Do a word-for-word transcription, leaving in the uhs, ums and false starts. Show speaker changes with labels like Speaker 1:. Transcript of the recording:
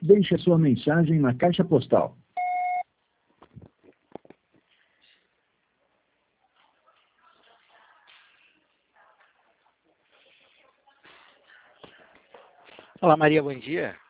Speaker 1: Deixe a sua mensagem na caixa postal.
Speaker 2: Olá, Maria, bom dia.